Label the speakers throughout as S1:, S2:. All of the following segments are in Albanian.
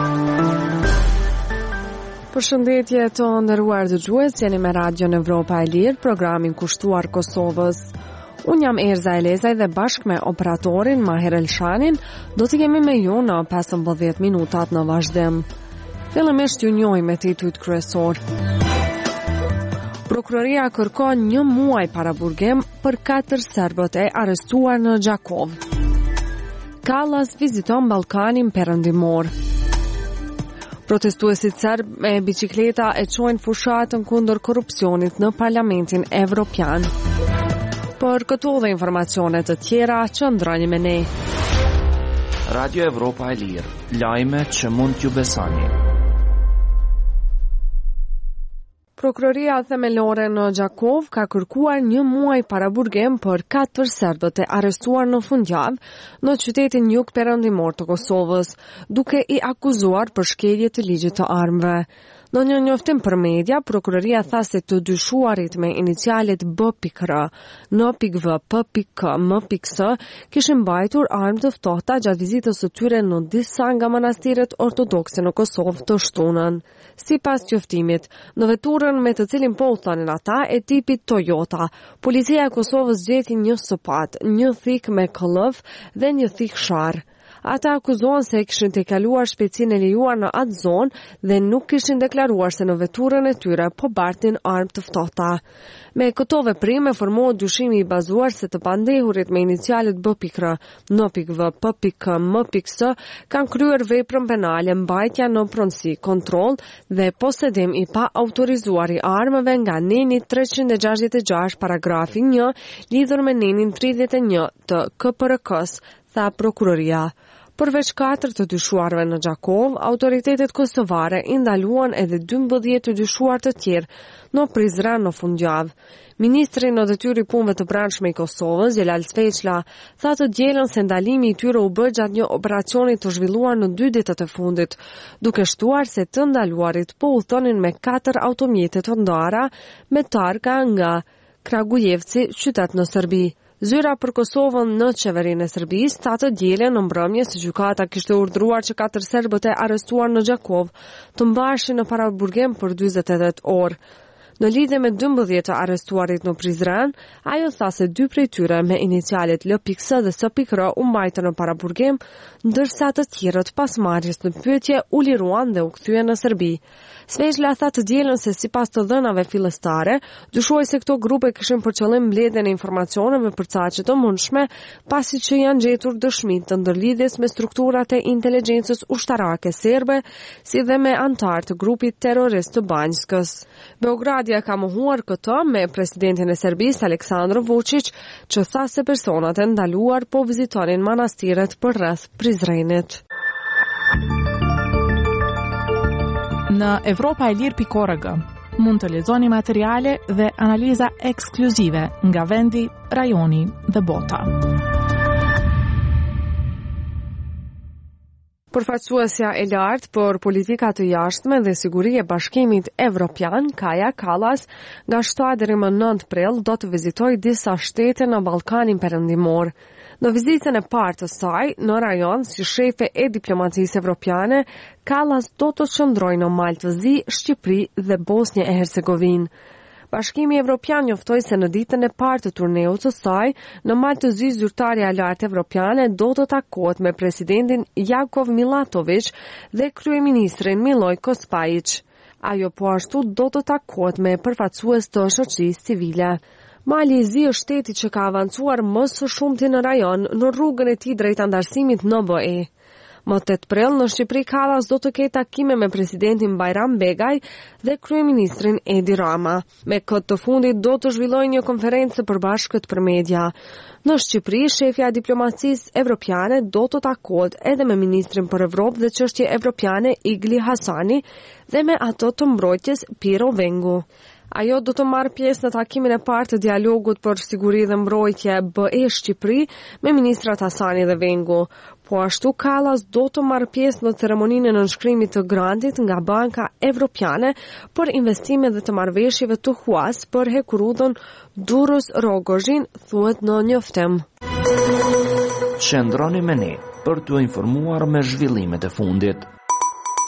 S1: Përshëndetje të nderuar dëgjues, jeni me Radion Evropa e Lirë, programin kushtuar Kosovës. Unë jam Erza Elezaj dhe bashkë me operatorin Maher Elshanin do të jemi me ju në 15 minutat në vazhdim. Fillimisht ju njohim me titujt kryesor. Prokuroria kërkon 1 muaj paraburgim për 4 serbët e arrestuar në Gjakov. Kallas viziton Ballkanin Perëndimor. Protestuesit serb me bicikleta e çojnë fushatën kundër korrupsionit në Parlamentin Evropian. Për këto dhe informacione të tjera, qëndroni me ne.
S2: Radio Evropa e Lirë, lajme që mund t'ju besoni.
S1: Prokuroria themelore në Gjakov ka kërkuar 1 muaj paraburgim për 4 serbët e arrestuar në fundjavë në qytetin jug perëndimor të Kosovës, duke i akuzuar për shkelje të ligjit të armëve. Në një njoftim për media, prokuroria tha se të dyshuarit me inicialet B.R, N.V, P.K, M.S kishin mbajtur armë të ftohta gjatë vizitës së tyre në disa nga manastiret ortodokse në Kosovë të shtunën. Sipas njoftimit, në veturën me të cilin po u thanin ata e tipit Toyota, policia e Kosovës gjeti 1 sopat, 1 thik me këllëv dhe 1 thik shar. Ata akuzohen se kishin tejkaluar shpejtësinë e lejuar në atë zonë dhe nuk kishin deklaruar se në veturën e tyre po bartin armë të ftohta. Me këto veprime formohet dyshimi i bazuar se të pandehurit me inicialet B.R, N.V, P.K, M.S kanë kryer veprën penale mbajtja në pronësi, kontroll dhe posedim i pa autorizuar i armëve nga neni 366 paragrafi 1 lidhur me nenin 31 të KPRK-s, tha prokuroria. Përveç 4 të dyshuarve në Gjakov, autoritetet kosovare i ndaluan edhe 12 të dyshuar të tjerë në Prizren në fundjavë. Ministri në detyrë i punëve të brendshme i Kosovës, Xhelal Sveçla, tha të dielën se ndalimi i tyre u bë gjatë një operacioni të zhvilluar në 2 ditët e fundit, duke shtuar se të ndaluarit po udhtonin me 4 automjete të ndara me targa nga Kragujevci, qytet në Serbi. Zyra për Kosovën në qeverinë e Serbisë tha të dielën në mbrëmje se gjykata kishte urdhëruar që 4 serbët e arrestuar në Gjakov të mbaheshin në paraburgim për 48 orë. Në lidhje me 12 të arrestuarit në Prizren, ajo tha se 2 prej tyre me inicialet L.S dhe S.R u mbajtën në paraburgim, ndërsa të tjerët pas marrjes në pyetje u liruan dhe u kthyen në Serbi. Sveçla tha të dielën se sipas të dhënave fillestare, dyshohej se këto grupe kishin për qëllim mbledhjen e informacioneve përcaqe të mundshme, pasi që janë gjetur dëshmi të ndërlidhjes me strukturat e inteligjencës ushtarake serbe, si dhe me antar të grupit terrorist të Banjskës. Beogradia ka mohuar këtë me presidentin e Serbisë Aleksandar Vučić, që tha se personat e ndaluar po vizitonin manastiret për rreth Prizrenit.
S3: Në evropaelir.org mund të lexoni materiale dhe analiza ekskluzive nga vendi, rajoni dhe bota.
S1: Përfaqësuesja e lartë për politika të jashtme dhe siguri e Bashkimit Evropian, Kaja Kallas, nga 7 deri më 9 prill do të vizitojë disa shtete në Ballkanin Perëndimor. Në vizitën e parë të saj në rajon si shefe e diplomacisë evropiane, Kallas do të qëndrojë në Maltë, Shqipëri dhe Bosnjë e Hercegovinë. Bashkimi Evropian njoftoi se në ditën e parë të turneut të saj, në Maltë, zyrtarja e lartë evropiane do të takohet me presidentin Jakov Milatović dhe kryeministrin Miloj Kospajić. Ajo po ashtu do të takohet me përfaqësues të shoqërisë civile. Mali i Zi është shteti që ka avancuar më së shumti në rajon në rrugën e tij drejt antarësimit në BE. Më 8 prill në Shqipëri Kallas do të ketë takime me presidentin Bajram Begaj dhe kryeministrin Edi Rama. Me këtë të fundit do të zhvillojë një konferencë së përbashkët për media. Në Shqipëri, shefja e diplomacisë evropiane do të takohet edhe me ministrin për Evropë dhe çështje evropiane Igli Hasani dhe me ato të mbrojtjes Piro Vengu. Ajo do të marrë pjesë në takimin e parë të dialogut për siguri dhe mbrojtje BE Shqipëri me ministrat Hasani dhe Vengu. Po ashtu Kallas do të marrë pjesë në ceremoninë e nënshkrimit të grantit nga Banka Evropiane për investime dhe të marrëveshjeve të huas për hekurudhën Durrës Rogozhin, thuhet në njoftim.
S2: Qëndroni me ne për t'u informuar me zhvillimet e fundit.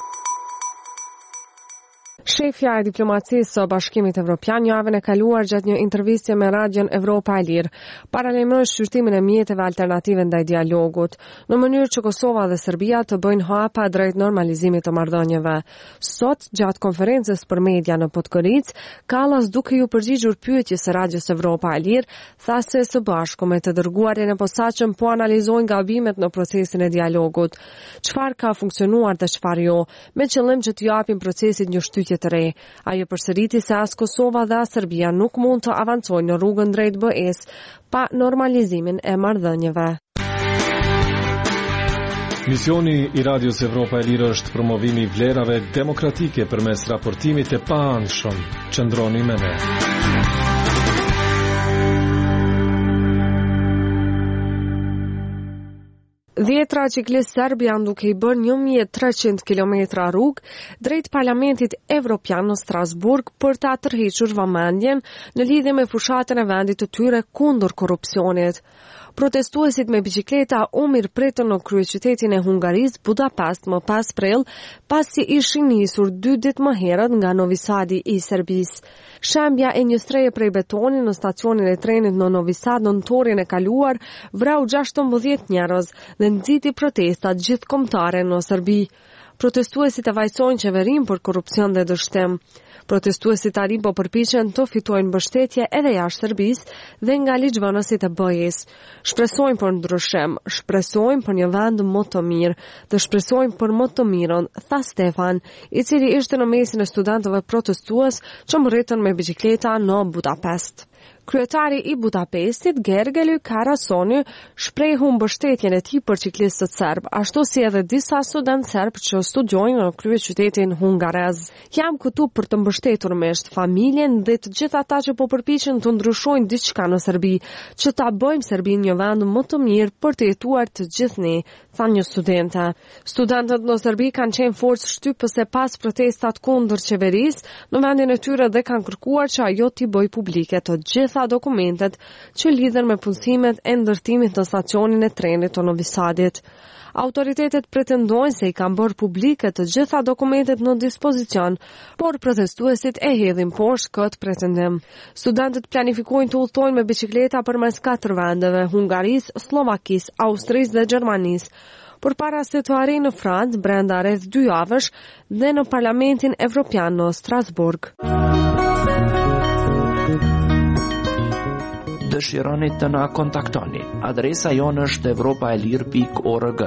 S1: Shefja e diplomacisë së Bashkimit Evropian javën e kaluar gjatë një interviste me Radion Evropa e Lirë paralajmëroi shqyrtimin e mjeteve alternative ndaj dialogut, në mënyrë që Kosova dhe Serbia të bëjnë hapa drejt normalizimit të marrëdhënieve. Sot, gjatë konferencës për media në Podgoricë, Kallas, duke ju përgjigjur pyetjes së Radios Evropa e Lirë, tha se së bashku me të dërguarin e posaçëm po analizojnë gabimet në procesin e dialogut. Çfarë ka funksionuar dhe çfarë jo, me qëllim që të japin procesit një shtytje të re. Ajo përsëriti se as Kosova dhe as Serbia nuk mund të avancojnë në rrugën drejt BE-s pa normalizimin e marrëdhënieve.
S4: Misioni i Radios Evropa e Lirë është promovimi i vlerave demokratike përmes raportimit të paanshëm. Qëndroni me ne.
S1: Dhjetra ciklistë serb janë duke i bërë 1300 kilometra rrugë drejt Parlamentit Evropian në Strasburg për ta tërhequr vëmendjen në lidhje me fushatën e vendit të tyre kundër korrupsionit. Protestuesit me biçikleta u mirëpritën në kryeqytetin e Hungarisë, Budapest, më pas prill, pasi ishin nisur 2 ditë më herët nga Novi Sadi i Serbisë. Shembja e një streje prej betoni në stacionin e trenit në Novi Sad në nëntorin e kaluar vrau 16 njerëz dhe nxiti protestat gjithkombëtare në Serbi. Protestuesit e vajsojnë qeverinë për korrupsion dhe dështim. Protestuesit tani po përpiqen të fitojnë mbështetje edhe jashtë Serbisë dhe nga ligjvënësit e BE-s. Shpresojnë për ndryshim, shpresojnë për një vend më të mirë dhe shpresojnë për më të mirën, tha Stefan, i cili ishte në mesin e studentëve protestues që mërritën me biçikleta në Budapest. Kryetari i Budapestit, Gergely Karasoni, shprehu mbështetjen e tij për ciklistët serb, ashtu si edhe disa studentë serb që studiojnë në kryeqytetin hungarez. Jam këtu për të mbështetur misht, familjen dhe të gjithë ata që po përpiqen të ndryshojnë diçka në Serbi, që ta bëjmë Serbinë një vend më të mirë për të jetuar të gjithë ne, tha një studente. Studentët në Serbi kanë qenë forcë shtypëse pas protestat kundër qeverisë në vendin e tyre dhe kanë kërkuar që ajo t'i bëjë publike të gjitha dokumentet që lidhen me punësimet e ndërtimit në stacionin e trenit të Novi Sadit. Autoritetet pretendojnë se i kanë bërë publike të gjitha dokumentet në dispozicion, por protestuesit e hedhin poshtë këtë pretendim. Studentët planifikojnë të udhtojnë me biçikleta përmes 4 vendeve: Hungarisë, Slovakisë, Austrisë dhe Gjermanisë, përpara se të arrijnë në Francë brenda rreth 2 javësh dhe në Parlamentin Evropian në Strasburg.
S2: Dëshironi të na kontaktoni. Adresa jonë është evropaelir.org.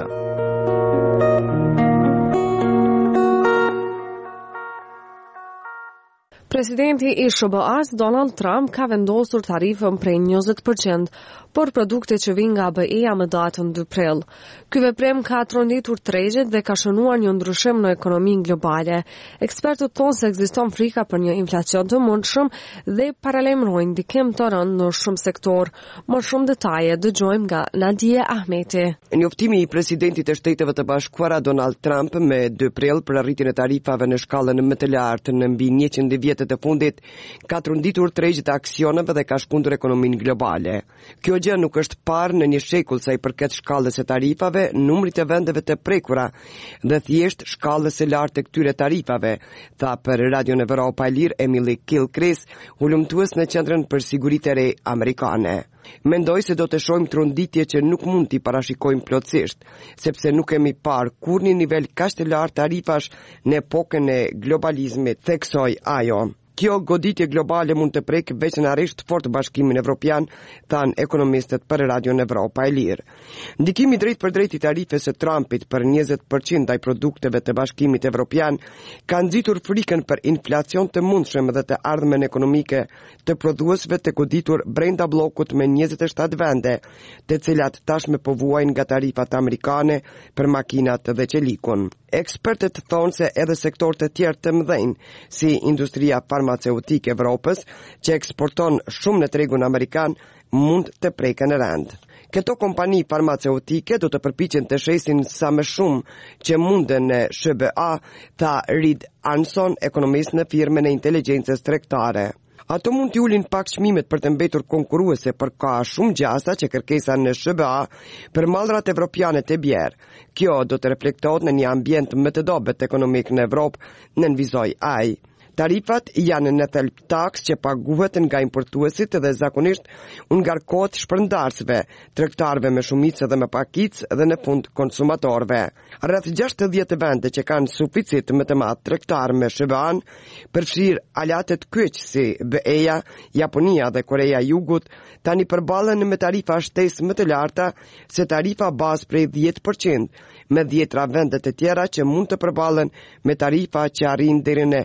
S1: Presidenti i SBA-s Donald Trump ka vendosur tarifën prej 20% për produkte që vijnë nga BE-ja më datën 2 prill. Ky veprim ka tronditur tregjet dhe ka shënuar një ndryshim në ekonominë globale. Ekspertët thonë se ekziston frika për një inflacion të mundshëm dhe paralajmërojnë ndikim të rënd në shumë sektor. Më shumë detaje dëgjojmë nga Nadia Ahmeti.
S5: Njoftimi i presidentit të Shteteve të Bashkuara Donald Trump me 2 prill për arritjen e tarifave në shkallën më të lartë në mbi 100 vjet të fundit ka tronditur tregjet e aksioneve dhe ka shkundur ekonominë globale. Kjo gjë nuk është parë në një shekull sa i përket shkallës së tarifave, numrit të vendeve të prekura dhe thjesht shkallës së lartë të këtyre tarifave, tha për Radion Evropa e Lirë Emily Kilcris, hulumtues në Qendrën për Siguritë e Re amerikane. Mendoj se do të shohim tronditje që nuk mund t'i parashikojmë plotësisht, sepse nuk kemi parë kur një nivel kaq të lartë tarifash në epokën e globalizmit, theksoi ajo. Kjo goditje globale mund të prekë veçanërisht fort Bashkimin Evropian, than ekonomistët për Radion Evropa e Lirë. Ndikimi drejt për drejt i tarifes së Trumpit për 20% ndaj produkteve të Bashkimit Evropian ka nxitur frikën për inflacion të mundshëm dhe të ardhmen ekonomike të prodhuesve të goditur brenda bllokut me 27 vende, të cilat tashmë po vuajnë nga tarifat amerikane për makinat dhe qelikun. Ekspertët thonë se edhe sektorët e tjerë të mëdhenj, si industria farmaceutike Evropës, që eksporton shumë në tregun amerikan, mund të preken rënd. Këto kompani farmaceutike do të përpiqen të shesin sa më shumë që munden në SBA, tha Reed Anson, ekonomist në firmën e inteligjencës tregtare. Ato mund t'i ulin pak çmimet për të mbetur konkurruese, por ka shumë gjasa që kërkesa në SBA për mallrat evropiane të bjerë. Kjo do të reflektohet në një ambient më të dobët ekonomik në Evropë, nënvizoi ai. Tarifat janë në thelb taks që paguhet nga importuesit dhe zakonisht ngarkohet shpërndarësve, tregtarëve me shumicë dhe me pakicë dhe në fund konsumatorëve. Rreth 60 vende që kanë suficit më të madh tregtar me SBA-n, përfshir alatet kyç si BE-ja, Japonia dhe Korea e Jugut, tani përballen me tarifa shtesë më të larta se tarifa bazë prej 10%, me 10 vende të tjera që mund të përballen me tarifa që arrin deri në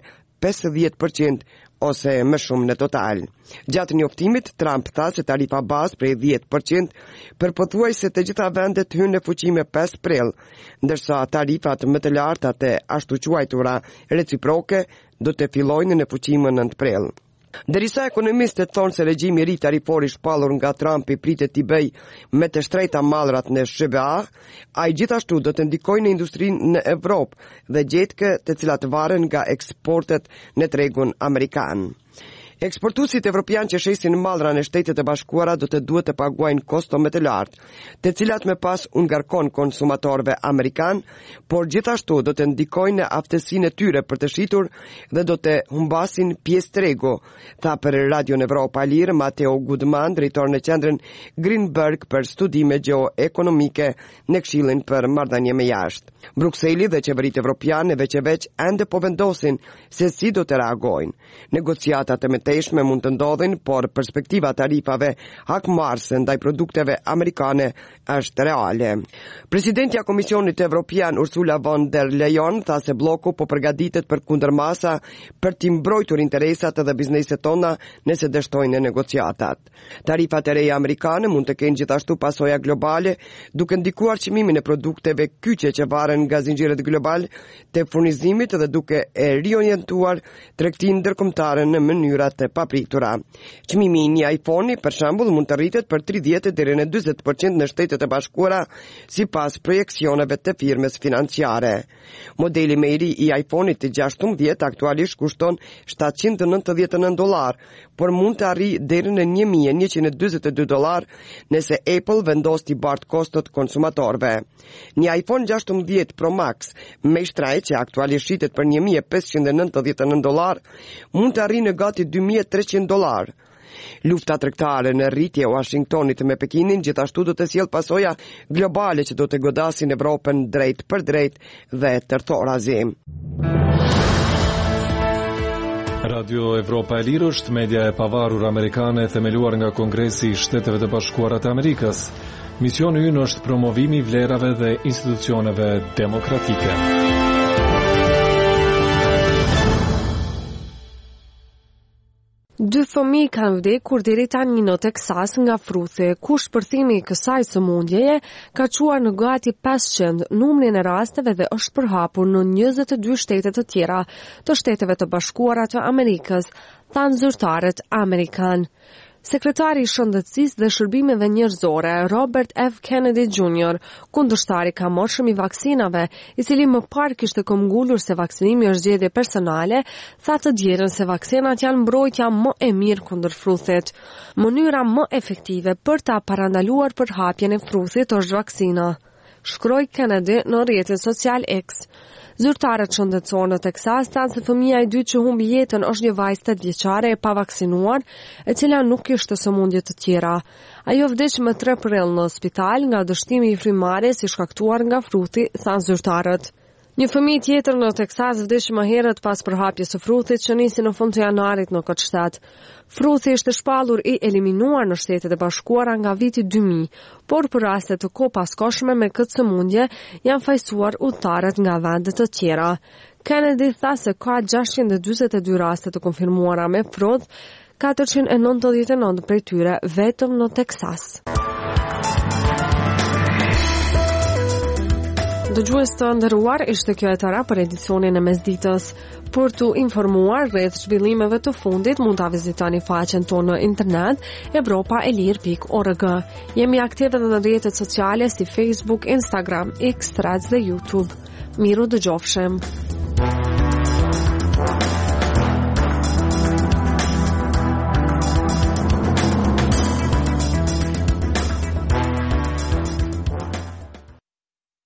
S5: 50% ose më shumë në total. Gjatë njoftimit, Trump tha se tarifa bazë prej 10% për pothuajse të gjitha vendet hyn në fuqi me 5 prill, ndërsa tarifat më të larta të ashtu quajtura reciproke do të fillojnë në fuqi më 9 prill. Derisa ekonomistët thonë se regjimi i ri tarifor i shpallur nga Trumpi pritet t'i bëj me të shtrejta mallrat në SBA, ai gjithashtu do të ndikojë në industrinë në Evropë dhe gjetke të cilat varen nga eksportet në tregun amerikan. Eksportuesit evropian që shesin mallra në Shtetet e Bashkuara do të duhet të paguajnë kosto më të lartë, të cilat më pas ngarkon konsumatorëve amerikan, por gjithashtu do të ndikojnë në aftësinë e tyre për të shitur dhe do të humbasin pjesë tregu, tha për Radio Evropa e Lirë Matteo Gudman, drejtor në qendrën Greenberg për studime geo-ekonomike në Këshillin për marrëdhënie me jashtë. Brukseli dhe qeveritë evropiane veç ende po vendosin se si do të reagojnë. Negociatat e mëtejshme mund të ndodhin, por perspektiva tarifave hakmarrëse ndaj produkteve amerikane është reale. Presidentja e Komisionit Evropian Ursula von der Leyen tha se bloku po përgatitet për kundërmasa për t'i mbrojtur interesat dhe bizneset tona nëse dështojnë negociatat. Tarifat e reja amerikane mund të kenë gjithashtu pasoja globale, duke ndikuar çmimin e produkteve kyçe që varen nga zinxhiret global të furnizimit dhe duke e riorientuar tregtinë ndërkombëtare në mënyra të papritura. Çmimi i një iPhone-i për shembull mund të rritet për 30 deri në 40% në Shtetet e Bashkuara sipas projeksioneve të firmës financiare. Modeli më i ri i iPhone-it të 16 aktualisht kushton $799, por mund të arrijë deri në $1,142 nëse Apple vendos t'i bartë kostot konsumatorëve. Një iPhone 16 Pro Max me shtrajt që aktualisht shitet për $1,599 mund të arrijë në gati $2,300. Lufta tregtare në rritje e Washingtonit me Pekinin gjithashtu do të sjellë pasoja globale që do të godasin Evropën drejt për drejt dhe tërthorazi.
S4: Radio Evropa e Lirë është media e pavarur amerikane themeluar nga Kongresi i Shteteve të Bashkuara të Amerikës. Misioni ynë është promovimi i vlerave dhe institucioneve demokratike.
S1: Dy fëmijë kanë vdekur deri tani në Teksas nga fruthi, ku shpërthimi i kësaj sëmundjeje ka çuar në gati 500 numrin e rasteve dhe është përhapur në 22 shtete të tjera të Shteteve të Bashkuara të Amerikës, thanë zyrtarët amerikan. Sekretari i Shëndetësisë dhe Shërbimeve Njerëzore, Robert F. Kennedy Jr., kundërshtari i kamorshëm i vaksinave, i cili më parë kishte këmbgulur se vaksinimi është zgjedhje personale, tha të djerën se vaksinat janë mbrojtja më e mirë kundër fruthit. Mënyra më efektive për ta parandaluar përhapjen e fruthit është vaksina, shkroi Kennedy në rrjetin social X. Zyrtarët shëndetësor në Teksas thanë se fëmia e dytë që humbi jetën është një vajzë 8 vjeçare e pavaksinuar, e cila nuk kishte sëmundje të tjera. Ajo vdiq më 3 prill në spital nga dështimi i frymarrjes i shkaktuar nga fruthi, thanë zyrtarët. Një fëmijë tjetër në Teksas vdiq më herët pas përhapjes së fruthit që nisi në fund të janarit në këtë shtet. Fruthi ishte shpallur i eliminuar në Shtetet e Bashkuara nga viti 2000, por për raste të kopaskoshme me këtë sëmundje janë fajsuar udhëtarët nga vende të tjera. Kennedy tha se ka 642 raste të konfirmuara me fruth, 499 prej tyre vetëm në Teksas. Dëgjues të nderuar, ishte kjo e tëra për edicionin e mesditës. Për të informuar rreth zhvillimeve të fundit, mund ta vizitoni faqen tonë në internet europaelir.org. Jemi aktive edhe në rrjetet sociale si Facebook, Instagram, X, Threads dhe YouTube. Miru dëgjofshim.